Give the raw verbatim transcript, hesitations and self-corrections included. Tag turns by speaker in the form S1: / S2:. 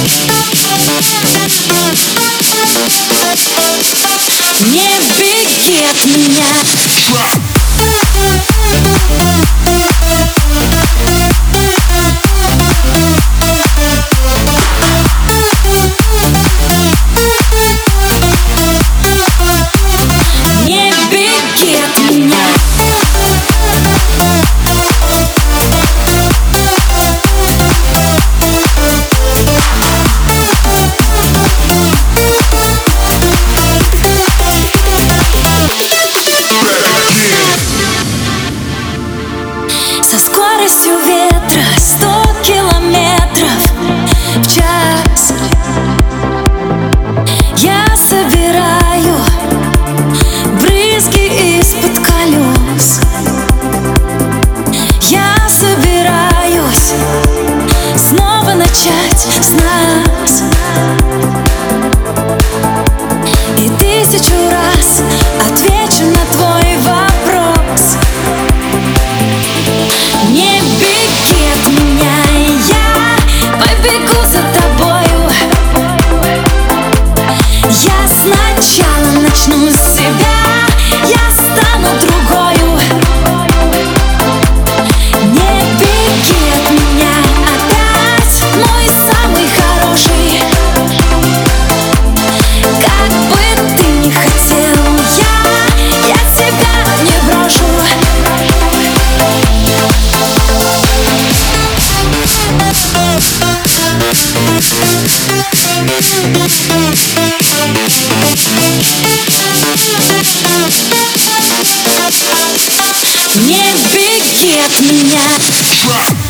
S1: Не беги от меня. Не беги от меня. Со скоростью ветра сто километров в час я собираю брызги из-под колес. Я собираюсь снова начать с нас и тысячу раз отвечу на твой вопрос. Не беги от меня, я побегу за тобою. Я сначала начну с себя, я стану другою. Не беги от меня опять, мой самый хороший. Как бы ты ни хотел, я, я тебя не брошу. Не беги от меня.